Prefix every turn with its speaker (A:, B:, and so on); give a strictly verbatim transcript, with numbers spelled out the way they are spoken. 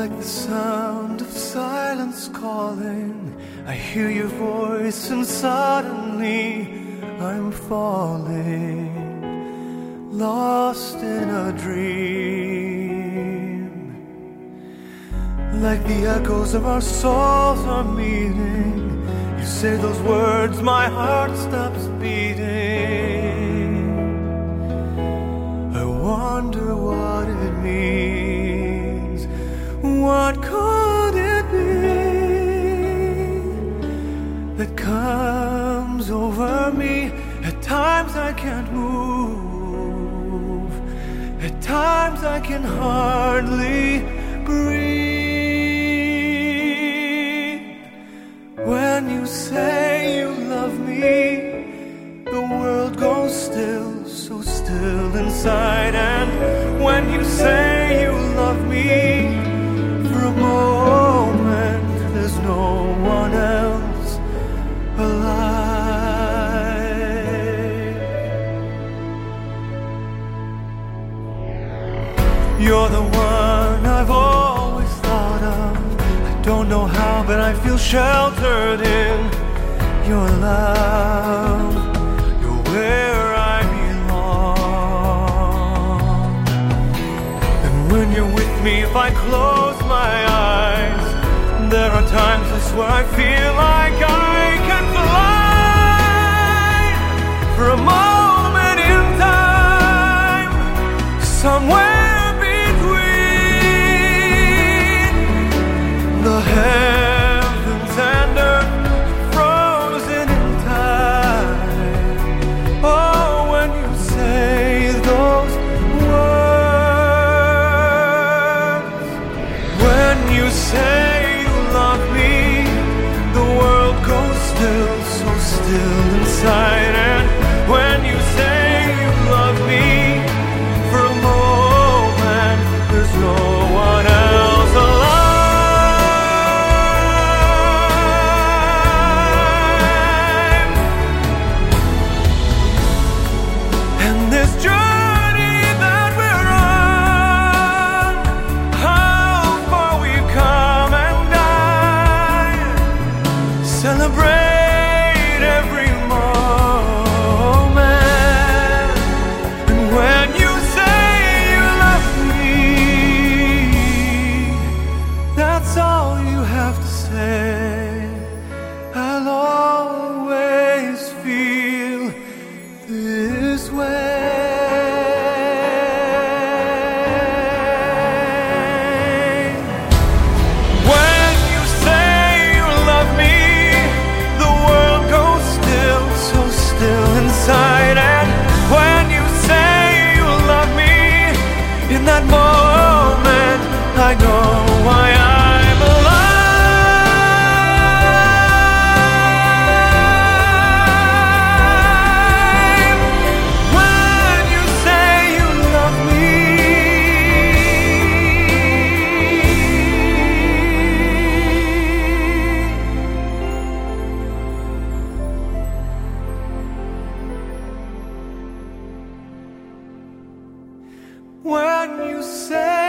A: Like the sound of silence calling, I hear your voice and suddenly I'm falling, lost in a dream. Like the echoes of our souls are meeting, you say those words, my heart stops beating. I wonder what it means. What could it be that comes over me? At times I can't move, at times I can hardly breathe. When you say you love me, the world goes still, so still inside. And when you say you love me, for a moment there's no one else alive. You're the one I've always thought of. I don't know how, but I feel sheltered in your love. You're where I belong. And when you're with me, if I close my eyes, there are times I swear I feel like I can fly. For a moment in time, somewhere between the heavens and earth, frozen in time. Oh, when you say those words, when you say you love me, the world goes still, so still inside. And when you say you love me, for a moment there's no one else alive. And this journey that we're on, how far we've come and died, celebrate every moment. And when you say you love me, that's all you have to say. I'll always feel this way. When you say you love me, the world goes still, so still inside. And when you say you love me, in that moment I know why I'm alive. When you say you love me, when you say